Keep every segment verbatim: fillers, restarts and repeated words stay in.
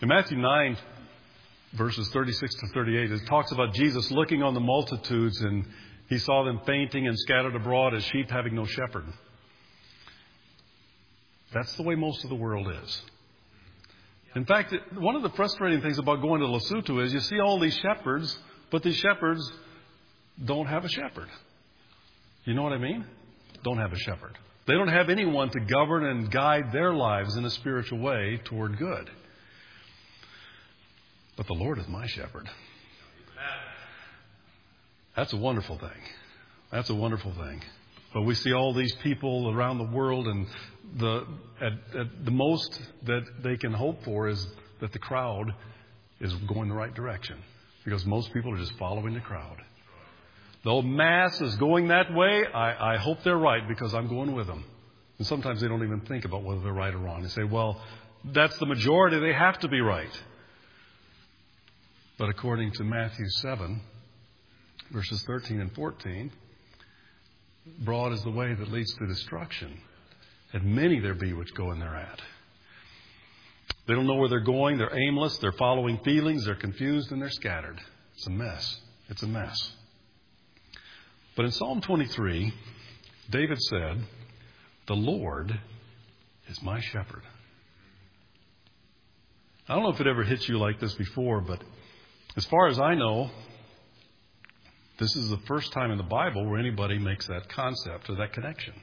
In Matthew nine, verses thirty-six to thirty-eight, it talks about Jesus looking on the multitudes, and he saw them fainting and scattered abroad as sheep having no shepherd. That's the way most of the world is. In fact, one of the frustrating things about going to Lesotho is you see all these shepherds, but these shepherds don't have a shepherd. You know what I mean? Don't have a shepherd. They don't have anyone to govern and guide their lives in a spiritual way toward good. But the Lord is my shepherd. That's a wonderful thing. That's a wonderful thing. But we see all these people around the world, and the at, at the most that they can hope for is that the crowd is going the right direction. Because most people are just following the crowd. The mass is going that way. I, I hope they're right because I'm going with them. And sometimes they don't even think about whether they're right or wrong. They say, well, that's the majority. They have to be right. But according to Matthew seven, verses thirteen and fourteen, broad is the way that leads to destruction, and many there be which go in thereat. They don't know where they're going. They're aimless. They're following feelings. They're confused, and they're scattered. It's a mess. It's a mess. But in Psalm twenty-three, David said, the Lord is my shepherd. I don't know if it ever hit you like this before, but as far as I know, this is the first time in the Bible where anybody makes that concept or that connection.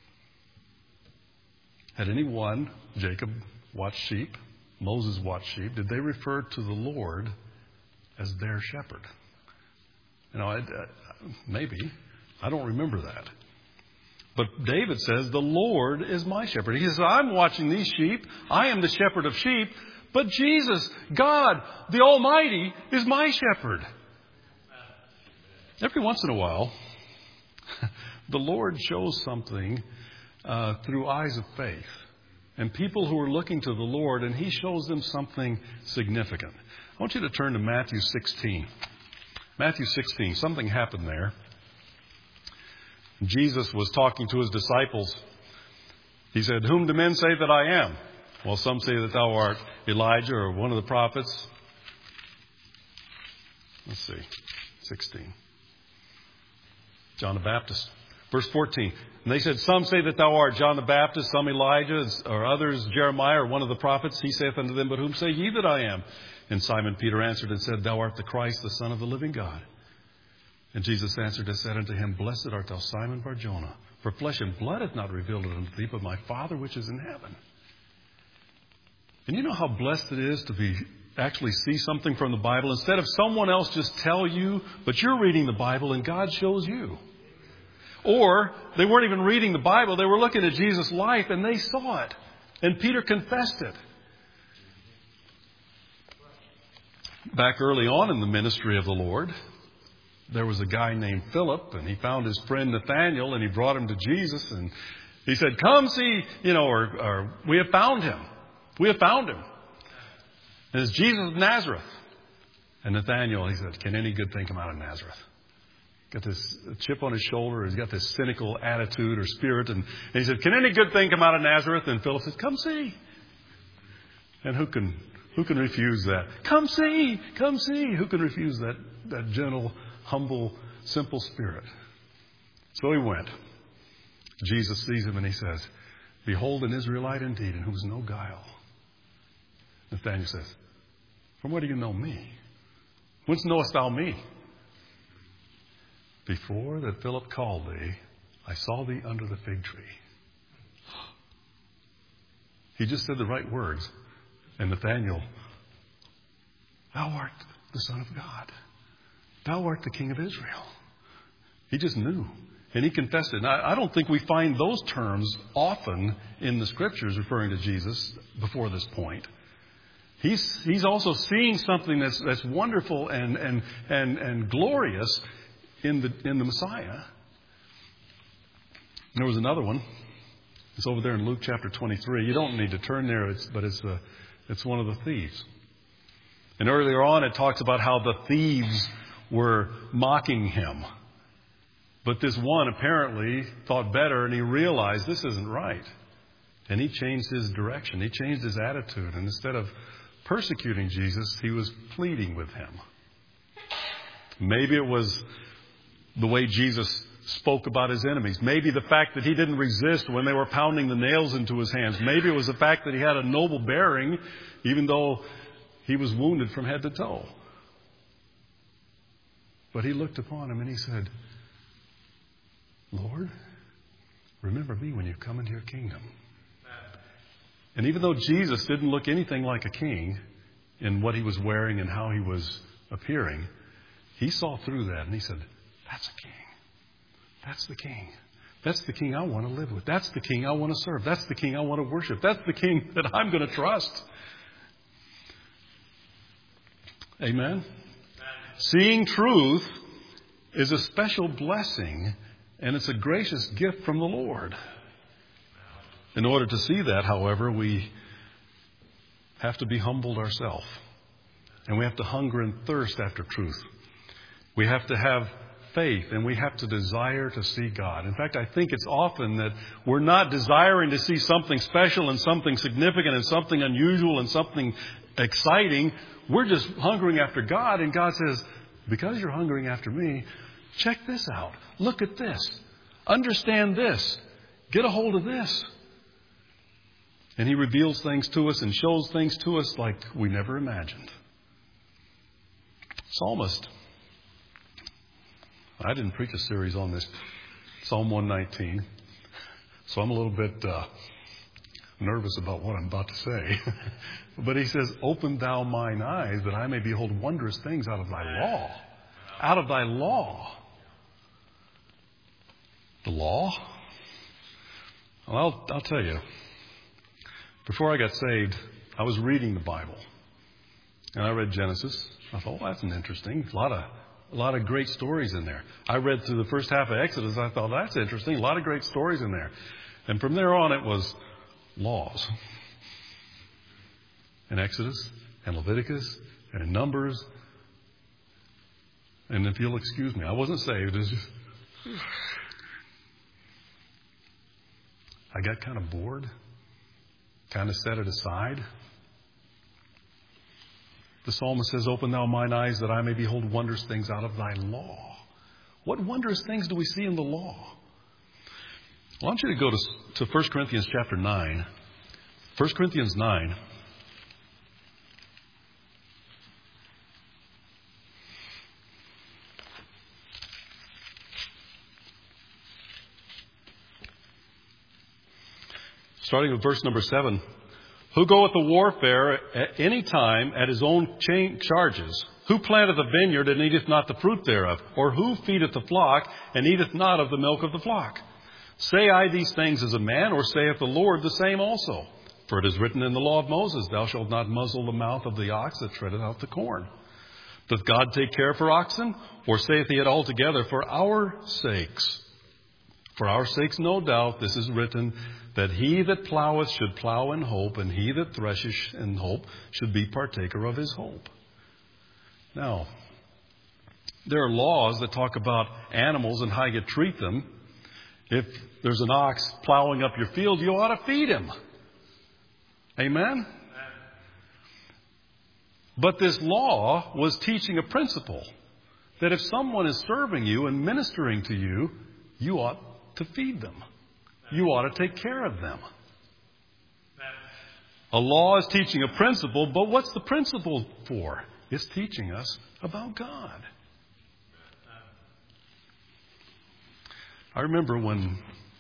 Had anyone, Jacob watched sheep, Moses watched sheep, did they refer to the Lord as their shepherd? You know, I, I, maybe. I don't remember that. But David says, the Lord is my shepherd. He says, I'm watching these sheep. I am the shepherd of sheep. But Jesus, God, the Almighty, is my shepherd. Every once in a while, the Lord shows something uh, through eyes of faith. And people who are looking to the Lord, and He shows them something significant. I want you to turn to Matthew sixteen. Matthew sixteen, something happened there. Jesus was talking to His disciples. He said, whom do men say that I am? Well, some say that thou art Elijah or one of the prophets. Let's see, sixteen. John the Baptist. Verse fourteen. And they said, some say that thou art John the Baptist, some Elijah, or others Jeremiah, or one of the prophets. He saith unto them, but whom say ye that I am? And Simon Peter answered and said, thou art the Christ, the Son of the living God. And Jesus answered and said unto him, blessed art thou, Simon Bar-Jonah, for flesh and blood hath not revealed it unto thee, but my Father which is in heaven. And you know how blessed it is to be actually see something from the Bible instead of someone else just tell you, but you're reading the Bible and God shows you. Or they weren't even reading the Bible. They were looking at Jesus' life and they saw it. And Peter confessed it. Back early on in the ministry of the Lord, there was a guy named Philip, and he found his friend Nathaniel, and he brought him to Jesus. And he said, come see, you know, or, or we have found him. We have found him. And it's Jesus of Nazareth. And Nathaniel, he said, can any good thing come out of Nazareth? Got this chip on his shoulder. He's got this cynical attitude or spirit. And, and he said, can any good thing come out of Nazareth? And Philip says, come see. And who can who can refuse that? Come see. Come see. Who can refuse that, that gentle, humble, simple spirit? So he went. Jesus sees him and he says, behold, an Israelite indeed, in whom is no guile. Nathanael says, from where do you know me? Whence knowest thou me? Before that Philip called thee, I saw thee under the fig tree. He just said the right words. And Nathanael, thou art the Son of God. Thou art the King of Israel. He just knew. And he confessed it. Now, I don't think we find those terms often in the Scriptures referring to Jesus before this point. He's, he's also seeing something that's, that's wonderful and, and, and, and glorious in the, in the Messiah. And there was another one. It's over there in Luke chapter twenty-three. You don't need to turn there, it's, but it's, a, it's one of the thieves. And earlier on it talks about how the thieves were mocking him. But this one apparently thought better and he realized this isn't right. And he changed his direction. He changed his attitude. And instead of persecuting Jesus, he was pleading with him. Maybe it was the way Jesus spoke about his enemies. Maybe the fact that he didn't resist when they were pounding the nails into his hands. Maybe it was the fact that he had a noble bearing, even though he was wounded from head to toe. But he looked upon him and he said, Lord, remember me when you come into your kingdom. And even though Jesus didn't look anything like a king in what he was wearing and how he was appearing, he saw through that and he said, that's a king. That's the king. That's the king I want to live with. That's the king I want to serve. That's the king I want to worship. That's the king that I'm going to trust. Amen? Amen. Seeing truth is a special blessing, and it's a gracious gift from the Lord. In order to see that, however, we have to be humbled ourselves. And we have to hunger and thirst after truth. We have to have faith, and we have to desire to see God. In fact, I think it's often that we're not desiring to see something special and something significant and something unusual and something exciting. We're just hungering after God, and God says, because you're hungering after me, check this out. Look at this. Understand this. Get a hold of this. And he reveals things to us and shows things to us like we never imagined. Psalmist. I didn't preach a series on this, Psalm one nineteen, so I'm a little bit uh, nervous about what I'm about to say. But he says, open thou mine eyes that I may behold wondrous things out of thy law. Out of thy law. The law? Well, I'll, I'll tell you, before I got saved, I was reading the Bible. And I read Genesis. I thought, well, that's an interesting, a lot of A lot of great stories in there. I read through the first half of Exodus. I thought, that's interesting. A lot of great stories in there. And from there on, it was laws. In Exodus and Leviticus and in Numbers. And if you'll excuse me, I wasn't saved. It was just... I got kind of bored. Kind of set it aside. The psalmist says, open thou mine eyes that I may behold wondrous things out of thy law. What wondrous things do we see in the law? I want you to go to, to First Corinthians chapter nine. First Corinthians nine. Starting with verse number seven. Who goeth to warfare at any time at his own charges? Who planteth a vineyard and eateth not the fruit thereof? Or who feedeth the flock and eateth not of the milk of the flock? Say I these things as a man, or saith the Lord the same also? For it is written in the law of Moses, thou shalt not muzzle the mouth of the ox that treadeth out the corn. Doth God take care for oxen? Or saith he it altogether for our sakes? For our sakes, no doubt, this is written, that he that ploweth should plow in hope, and he that thresheth in hope should be partaker of his hope. Now, there are laws that talk about animals and how you treat them. If there's an ox plowing up your field, you ought to feed him. Amen? But this law was teaching a principle that if someone is serving you and ministering to you, you ought to feed them. You ought to take care of them. A law is teaching a principle, but what's the principle for? It's teaching us about God. I remember when,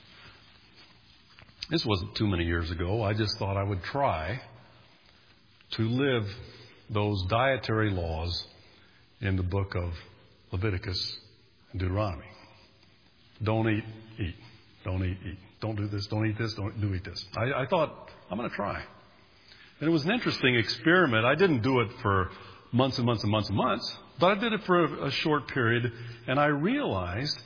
this wasn't too many years ago, I just thought I would try to live those dietary laws in the book of Leviticus and Deuteronomy. Don't eat, eat. Don't eat, eat. Don't do this, don't eat this, don't do eat this. I, I thought, I'm going to try. And it was an interesting experiment. I didn't do it for months and months and months and months, but I did it for a, a short period, and I realized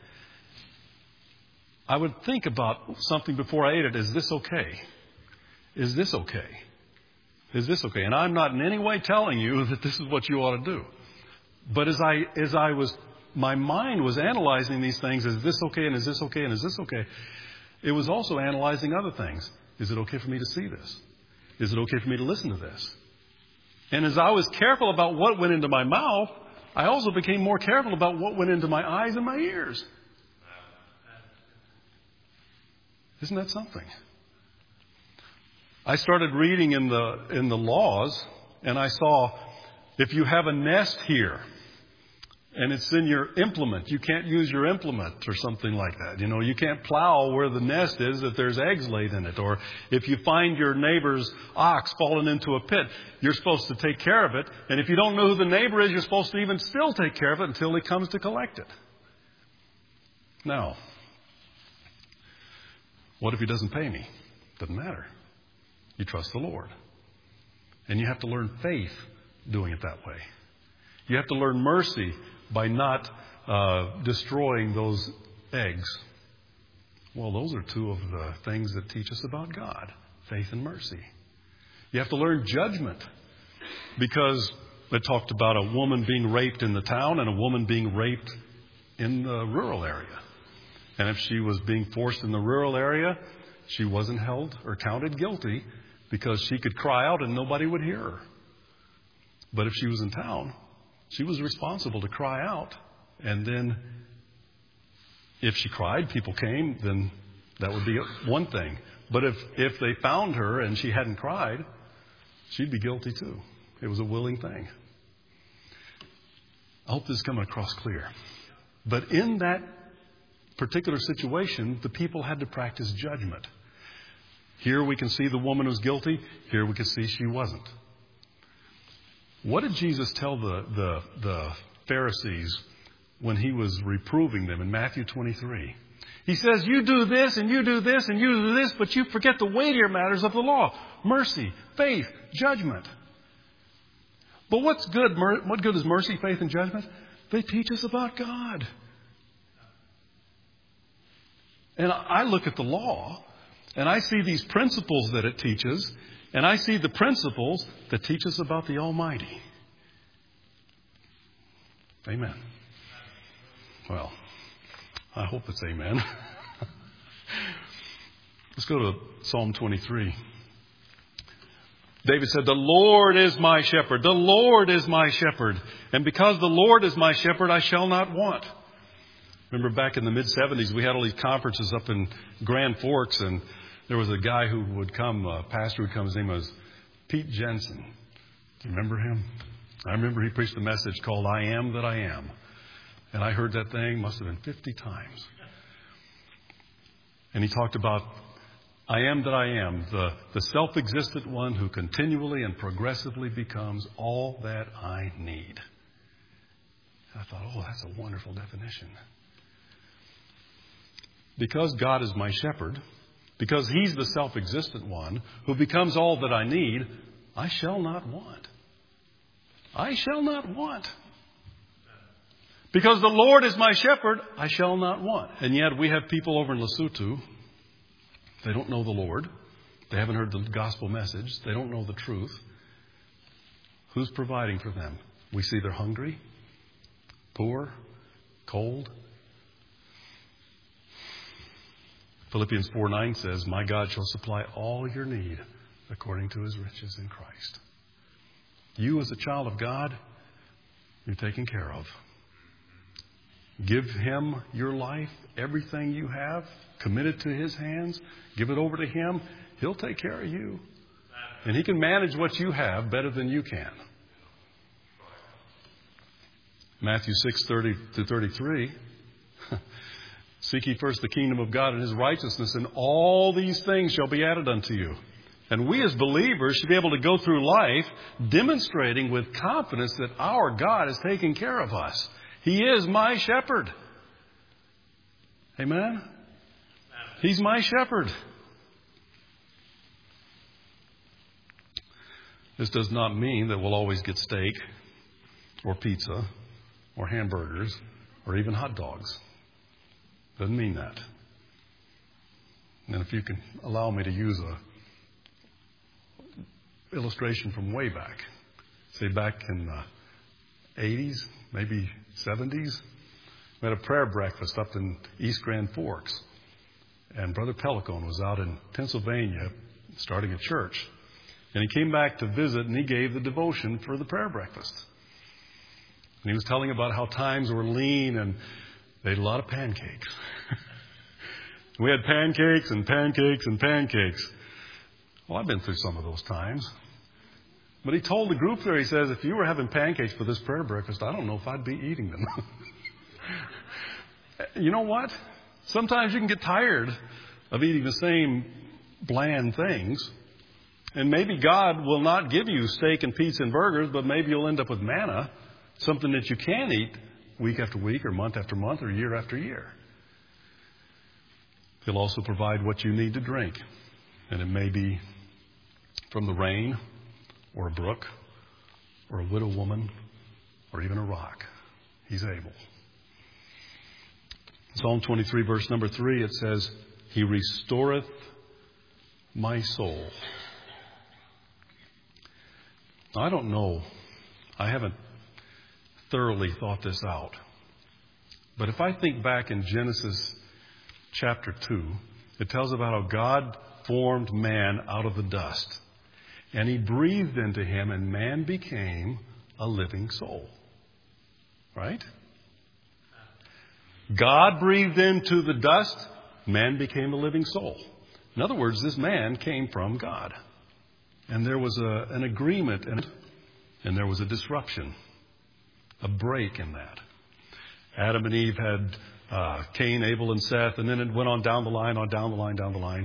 I would think about something before I ate it. Is this okay? Is this okay? Is this okay? And I'm not in any way telling you that this is what you ought to do. But as I, as I was, my mind was analyzing these things, is this okay, and is this okay, and is this okay? It was also analyzing other things. Is it okay for me to see this? Is it okay for me to listen to this? And as I was careful about what went into my mouth, I also became more careful about what went into my eyes and my ears. Isn't that something? I started reading in the in the laws, and I saw if you have a nest here and it's in your implement, you can't use your implement or something like that. You know, you can't plow where the nest is if there's eggs laid in it. Or if you find your neighbor's ox fallen into a pit, you're supposed to take care of it. And if you don't know who the neighbor is, you're supposed to even still take care of it until he comes to collect it. Now, what if he doesn't pay me? Doesn't matter. You trust the Lord. And you have to learn faith doing it that way. You have to learn mercy by not uh, destroying those eggs. Well, those are two of the things that teach us about God, faith and mercy. You have to learn judgment, because it talked about a woman being raped in the town and a woman being raped in the rural area. And if she was being forced in the rural area, she wasn't held or counted guilty because she could cry out and nobody would hear her. But if she was in town, she was responsible to cry out. And then if she cried, people came, then that would be one thing. But if, if they found her and she hadn't cried, she'd be guilty too. It was a willing thing. I hope this is coming across clear. But in that particular situation, the people had to practice judgment. Here we can see the woman was guilty. Here we can see she wasn't. What did Jesus tell the, the, the Pharisees when he was reproving them in Matthew twenty-three? He says, you do this and you do this and you do this, but you forget the weightier matters of the law. Mercy, faith, judgment. But what's good? What good is mercy, faith, and judgment? They teach us about God. And I look at the law and I see these principles that it teaches, and I see the principles that teach us about the Almighty. Amen. Well, I hope it's amen. Let's go to Psalm twenty-three. David said, the Lord is my shepherd. The Lord is my shepherd. And because the Lord is my shepherd, I shall not want. Remember back in the mid-seventies, we had all these conferences up in Grand Forks, and there was a guy who would come, a pastor would come, his name was Pete Jensen. Do you remember him? I remember he preached a message called I Am That I Am. And I heard that thing, must have been fifty times. And he talked about, I am that I am, the, the self-existent one who continually and progressively becomes all that I need. I thought, oh, that's a wonderful definition. Because God is my shepherd, because He's the self-existent one who becomes all that I need, I shall not want. I shall not want. Because the Lord is my shepherd, I shall not want. And yet we have people over in Lesotho, they don't know the Lord. They haven't heard the gospel message. They don't know the truth. Who's providing for them? We see they're hungry, poor, cold. Philippians four nine says, my God shall supply all your need according to His riches in Christ. You as a child of God, you're taken care of. Give Him your life, everything you have, commit it to His hands, give it over to Him. He'll take care of you. And He can manage what you have better than you can. Matthew six thirty to thirty-three. Seek ye first the kingdom of God and His righteousness, and all these things shall be added unto you. And we as believers should be able to go through life demonstrating with confidence that our God is taking care of us. He is my shepherd. Amen? He's my shepherd. This does not mean that we'll always get steak or pizza or hamburgers or even hot dogs. Doesn't mean that. And if you can allow me to use a illustration from way back, say back in the eighties, maybe seventies, we had a prayer breakfast up in East Grand Forks. And Brother Pelicone was out in Pennsylvania starting a church. And he came back to visit, and he gave the devotion for the prayer breakfast. And he was telling about how times were lean, and they had a lot of pancakes. We had pancakes and pancakes and pancakes. Well, I've been through some of those times. But he told the group there, he says, if you were having pancakes for this prayer breakfast, I don't know if I'd be eating them. You know what? Sometimes you can get tired of eating the same bland things. And maybe God will not give you steak and pizza and burgers, but maybe you'll end up with manna, something that you can eat week after week or month after month or year after year. He'll also provide what you need to drink. And it may be from the rain or a brook or a widow woman or even a rock. He's able. Psalm twenty-three, verse number three, it says, He restoreth my soul. Now, I don't know. I haven't thoroughly thought this out. But if I think back in Genesis chapter two, it tells about how God formed man out of the dust. And He breathed into him, and man became a living soul. Right? God breathed into the dust, man became a living soul. In other words, this man came from God. And there was a, an agreement, and, and there was a disruption, a break in that. Adam and Eve had uh, Cain, Abel, and Seth, and then it went on down the line, on down the line, down the line.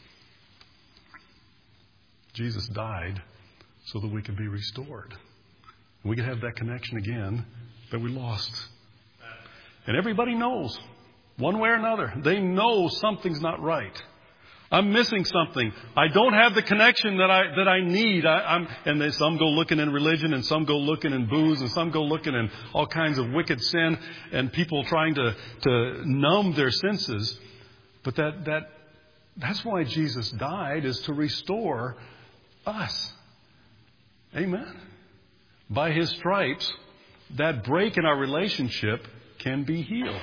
Jesus died so that we could be restored. We could have that connection again that we lost. And everybody knows, one way or another, they know something's not right. I'm missing something. I don't have the connection that I that I need. I, I'm, and they, some go looking in religion, and some go looking in booze, and some go looking in all kinds of wicked sin, and people trying to, to numb their senses. But that that that's why Jesus died, is to restore us. Amen. By His stripes, that break in our relationship can be healed.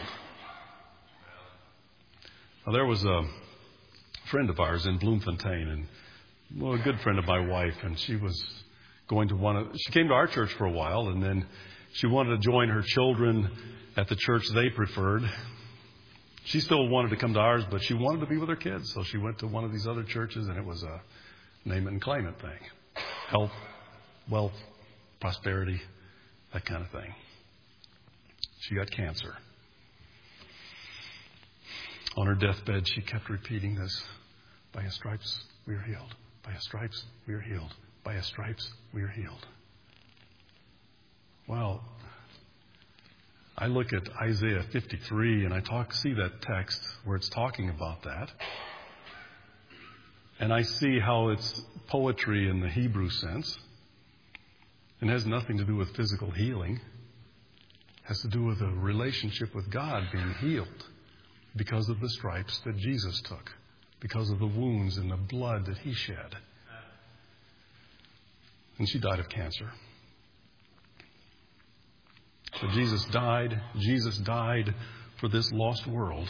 Now, there was a friend of ours in Bloemfontein, and well, a good friend of my wife, and she was going to one of, she came to our church for a while, and then she wanted to join her children at the church they preferred. She still wanted to come to ours, but she wanted to be with her kids, so she went to one of these other churches, and it was a name it and claim it thing. Health, wealth, prosperity, that kind of thing. She got cancer. On her deathbed, she kept repeating this. By His stripes, we are healed. By His stripes, we are healed. By His stripes, we are healed. Well, I look at Isaiah fifty-three, and I talk, see that text where it's talking about that. And I see how it's poetry in the Hebrew sense. It has nothing to do with physical healing. It has to do with a relationship with God being healed because of the stripes that Jesus took, because of the wounds and the blood that He shed. And she died of cancer. So Jesus died. Jesus died for this lost world.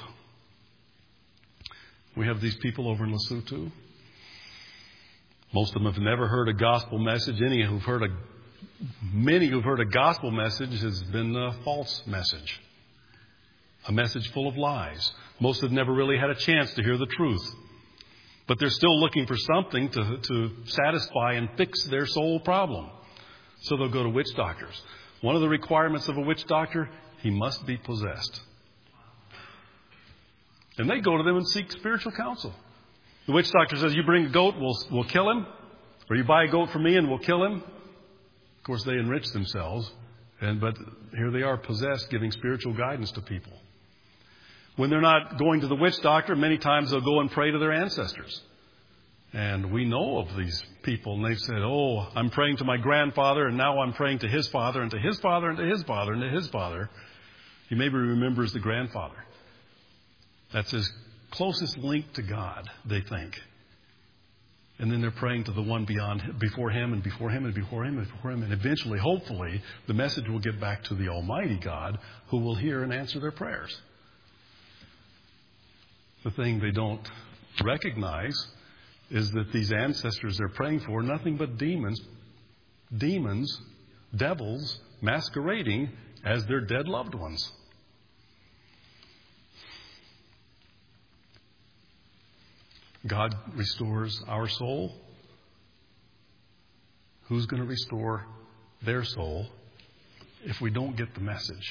We have these people over in Lesotho. Most of them have never heard a gospel message. Any who've heard a, many who've heard a gospel message has been a false message. A message full of lies. Most have never really had a chance to hear the truth. But they're still looking for something to, to satisfy and fix their soul problem. So they'll go to witch doctors. One of the requirements of a witch doctor, he must be possessed. And they go to them and seek spiritual counsel. The witch doctor says, you bring a goat, we'll, we'll kill him. Or you buy a goat from me and we'll kill him. Of course, they enrich themselves. And but here they are possessed, giving spiritual guidance to people. When they're not going to the witch doctor, many times they'll go and pray to their ancestors. And we know of these people, and they've said, oh, I'm praying to my grandfather, and now I'm praying to his father, and to his father, and to his father, and to his father. He maybe remembers the grandfather. That's his closest link to God, they think. And then they're praying to the one beyond, before him, and before him, and before him, and before him. And eventually, hopefully, the message will get back to the Almighty God, who will hear and answer their prayers. The thing they don't recognize is that these ancestors they're praying for, nothing but demons, demons, devils masquerading as their dead loved ones. God restores our soul. Who's going to restore their soul if we don't get the message?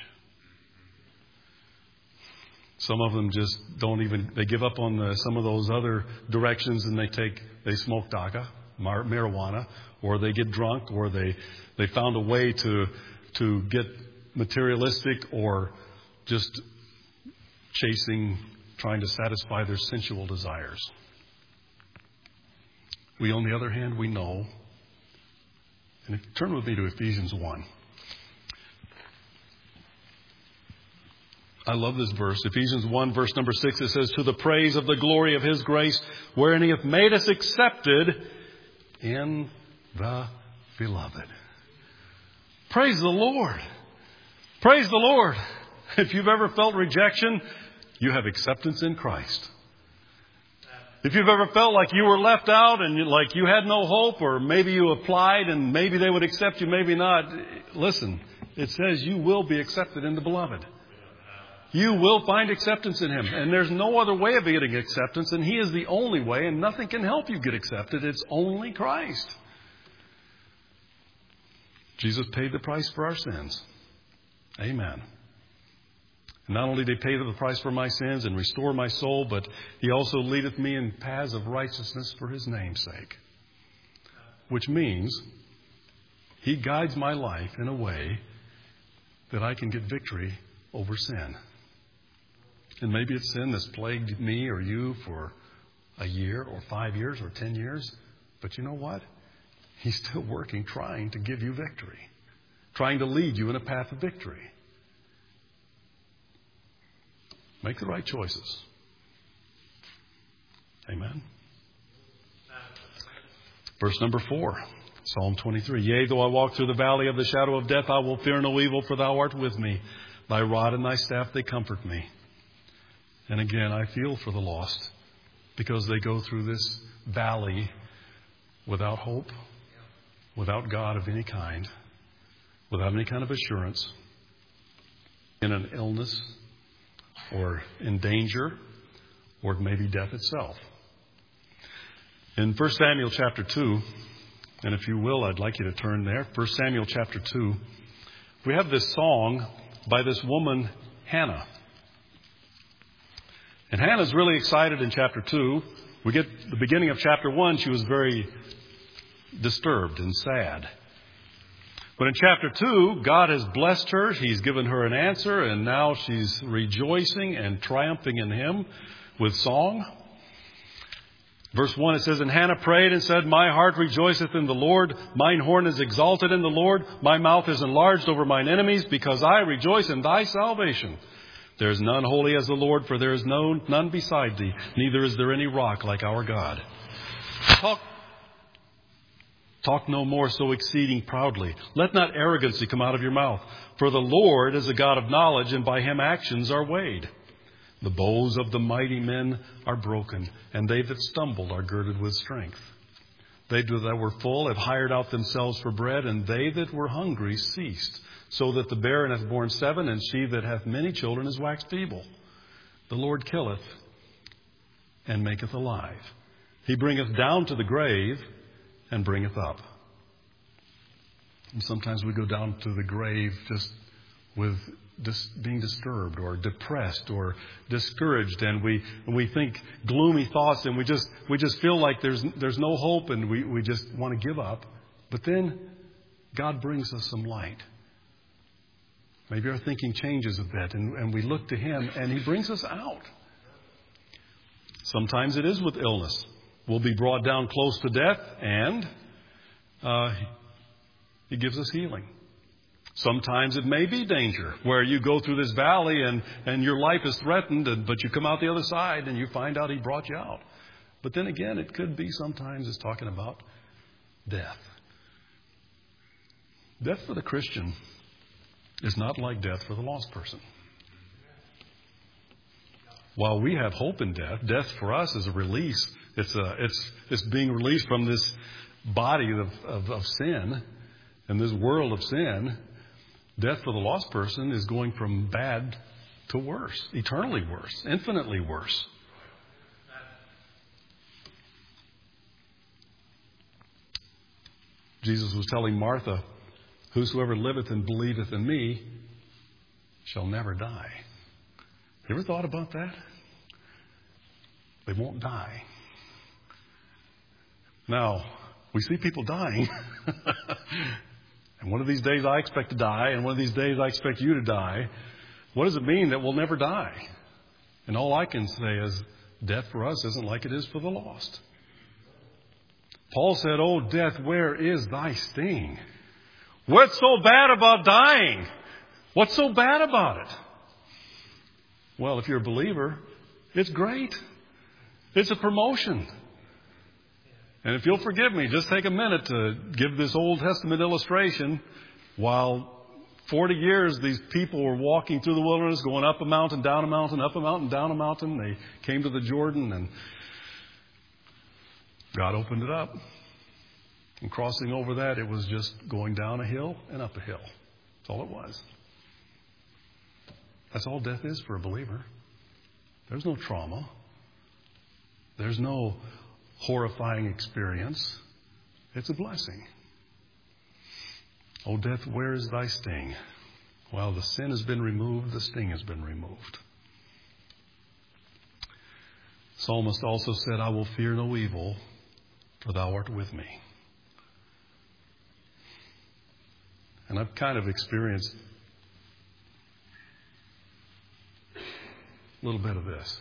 Some of them just don't even, they give up on the, some of those other directions and they take, they smoke daca, mar, marijuana, or they get drunk, or they, they found a way to, to get materialistic, or just chasing, trying to satisfy their sensual desires. We, on the other hand, we know, and turn with me to Ephesians one. I love this verse. Ephesians one, verse number six, it says, to the praise of the glory of His grace, wherein He hath made us accepted in the Beloved. Praise the Lord. Praise the Lord. If you've ever felt rejection, you have acceptance in Christ. If you've ever felt like you were left out and you, like you had no hope, or maybe you applied and maybe they would accept you, maybe not, listen, it says you will be accepted in the Beloved. You will find acceptance in Him. And there's no other way of getting acceptance, and He is the only way, and nothing can help you get accepted. It's only Christ. Jesus paid the price for our sins. Amen. And not only did He pay the price for my sins and restore my soul, but He also leadeth me in paths of righteousness for His name's sake. Which means He guides my life in a way that I can get victory over sin. And maybe it's sin that's plagued me or you for a year or five years or ten years. But you know what? He's still working, trying to give you victory. Trying to lead you in a path of victory. Make the right choices. Amen. Verse number four, Psalm twenty-three. Yea, though I walk through the valley of the shadow of death, I will fear no evil, for Thou art with me. Thy rod and Thy staff, they comfort me. And again, I feel for the lost, because they go through this valley without hope, without God of any kind, without any kind of assurance, in an illness, or in danger, or maybe death itself. In First Samuel chapter two, and if you will, I'd like you to turn there. First Samuel chapter two, we have this song by this woman, Hannah. And Hannah's really excited in chapter two. We get the beginning of chapter one, she was very disturbed and sad. But in chapter two, God has blessed her. He's given her an answer, and now she's rejoicing and triumphing in Him with song. Verse one, it says, and Hannah prayed and said, my heart rejoiceth in the Lord. Mine horn is exalted in the Lord. My mouth is enlarged over mine enemies, because I rejoice in Thy salvation. There is none holy as the Lord, for there is no none beside Thee. Neither is there any rock like our God. Talk, talk no more so exceeding proudly. Let not arrogancy come out of your mouth. For the Lord is a God of knowledge, and by Him actions are weighed. The bows of the mighty men are broken, and they that stumbled are girded with strength. They that were full have hired out themselves for bread, and they that were hungry ceased. So that the barren hath borne seven, and she that hath many children is waxed feeble. The Lord killeth and maketh alive. He bringeth down to the grave and bringeth up. And sometimes we go down to the grave just with dis- being disturbed or depressed or discouraged, and we and we think gloomy thoughts, and we just we just feel like there's there's no hope, and we, we just want to give up. But then God brings us some light. Maybe our thinking changes a bit, and, and we look to Him, and He brings us out. Sometimes it is with illness. We'll be brought down close to death, and uh, He gives us healing. Sometimes it may be danger, where you go through this valley, and, and your life is threatened, and, but you come out the other side, and you find out He brought you out. But then again, it could be sometimes it's talking about death. Death for the Christian is not like death for the lost person. while we have hope in death, death for us is a release. It's a, it's, it's being released from this body of, of, of sin and this world of sin. Death for the lost person is going from bad to worse, eternally worse, infinitely worse. Jesus was telling Martha, whosoever liveth and believeth in me shall never die. You ever thought about that? They won't die. Now, we see people dying. And one of these days I expect to die, and one of these days I expect you to die. What does it mean that we'll never die? And all I can say is death for us isn't like it is for the lost. Paul said, "Oh, death, where is thy sting?" What's so bad about dying? What's so bad about it? Well, if you're a believer, it's great. It's a promotion. And if you'll forgive me, just take a minute to give this Old Testament illustration. While forty years these people were walking through the wilderness, going up a mountain, down a mountain, up a mountain, down a mountain. They came to the Jordan and God opened it up. And crossing over that, it was just going down a hill and up a hill. That's all it was. That's all death is for a believer. There's no trauma. There's no horrifying experience. It's a blessing. Oh, death, where is thy sting? Well, the sin has been removed. The sting has been removed. Psalmist also said, I will fear no evil, for thou art with me. And I've kind of experienced a little bit of this.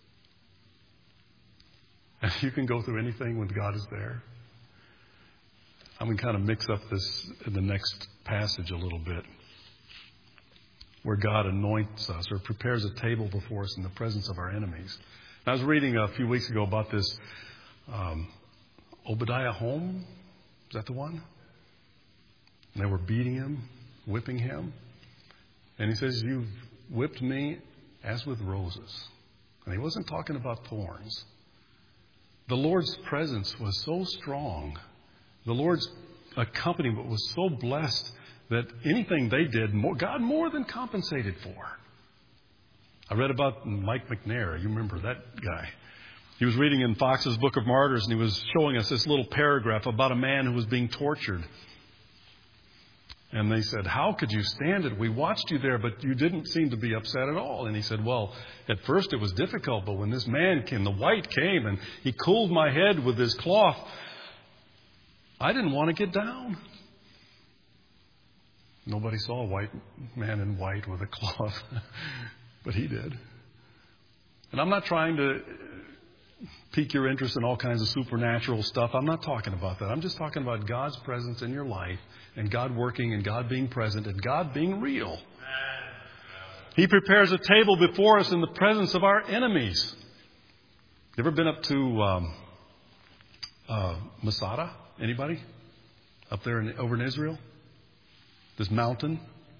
And you can go through anything when God is there. I'm going to kind of mix up this in the next passage a little bit, where God anoints us or prepares a table before us in the presence of our enemies. I was reading a few weeks ago about this um, Obadiah Home. Is that the one? And they were beating him, whipping him. And he says, you've whipped me as with roses. And he wasn't talking about thorns. The Lord's presence was so strong. The Lord's accompaniment was so blessed that anything they did, God more than compensated for. I read about Mike McNair. You remember that guy. He was reading in Fox's Book of Martyrs, and he was showing us this little paragraph about a man who was being tortured. And they said, how could you stand it? We watched you there, but you didn't seem to be upset at all. And he said, well, at first it was difficult, but when this man came, the white came, and he cooled my head with his cloth, I didn't want to get down. Nobody saw a white man in white with a cloth, but he did. And I'm not trying to pique your interest in all kinds of supernatural stuff. I'm not talking about that. I'm just talking about God's presence in your life, and God working, and God being present, and God being real. He prepares a table before us in the presence of our enemies. You ever been up to um, uh, Masada? Anybody? Up there in, over in Israel? This mountain?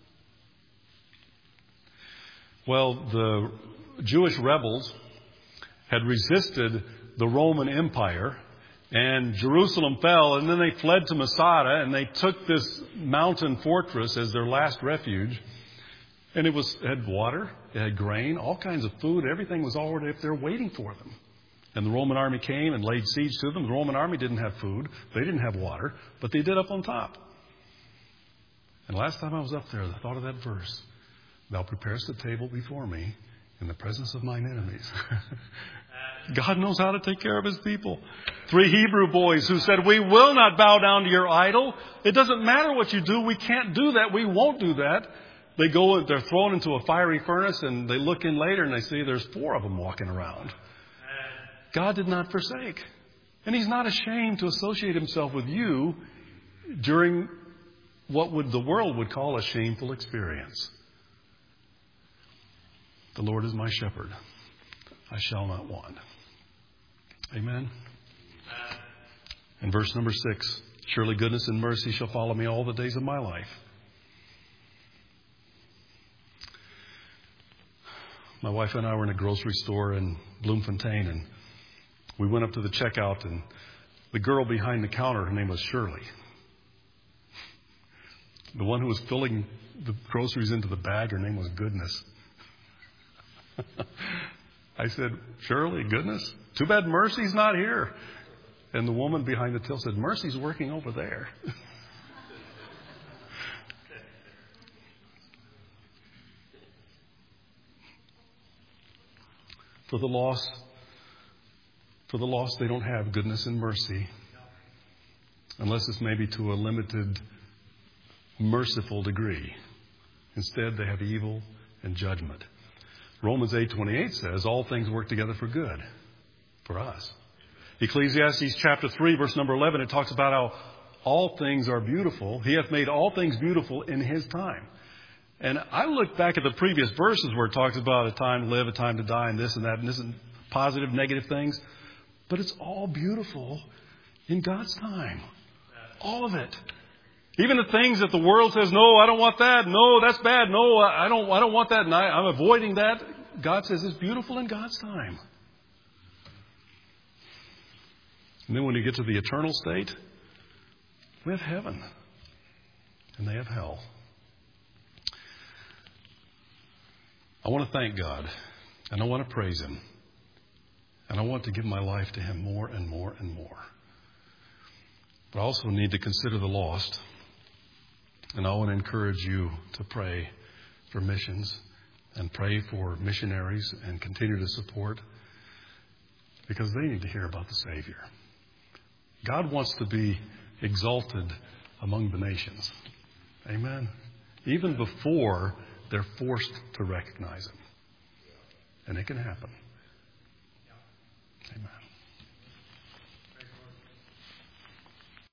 Well, the Jewish rebels had resisted the Roman Empire, and Jerusalem fell, and then they fled to Masada, and they took this mountain fortress as their last refuge. And it was it had water, it had grain, all kinds of food, everything was already up there waiting for them. And the Roman army came and laid siege to them. The Roman army didn't have food, they didn't have water, but they did up on top. And last time I was up there, I thought of that verse. Thou preparest a table before me in the presence of mine enemies. God knows how to take care of his people. Three Hebrew boys who said, we will not bow down to your idol. It doesn't matter what you do. We can't do that. We won't do that. They go, they're thrown into a fiery furnace, and they look in later and they see there's four of them walking around. God did not forsake. And he's not ashamed to associate himself with you during what would the world would call a shameful experience. The Lord is my shepherd. I shall not want. Amen. In verse number six, surely goodness and mercy shall follow me all the days of my life. My wife and I were in a grocery store in Bloemfontein, and we went up to the checkout, and the girl behind the counter, her name was Shirley. The one who was filling the groceries into the bag, her name was Goodness. I said, Shirley, Goodness? Too bad Mercy's not here. And the woman behind the till said, Mercy's working over there. For the lost, for the lost, they don't have goodness and mercy, unless it's maybe to a limited, merciful degree. Instead, they have evil and judgment. Romans eight twenty-eight says, all things work together for good, for us. Ecclesiastes chapter three, verse number eleven, it talks about how all things are beautiful. He hath made all things beautiful in His time. And I look back at the previous verses where it talks about a time to live, a time to die, and this and that, and this and positive, negative things. But it's all beautiful in God's time. All of it. Even the things that the world says, no, I don't want that. No, that's bad. No, I don't, I don't want that. And I, I'm avoiding that. God says it's beautiful in God's time. And then when you get to the eternal state, we have heaven. And they have hell. I want to thank God. And I want to praise Him. And I want to give my life to Him more and more and more. But I also need to consider the lost. And I want to encourage you to pray for missions and pray for missionaries and continue to support, because they need to hear about the Savior. God wants to be exalted among the nations. Amen. Even before they're forced to recognize Him. And it can happen. Amen.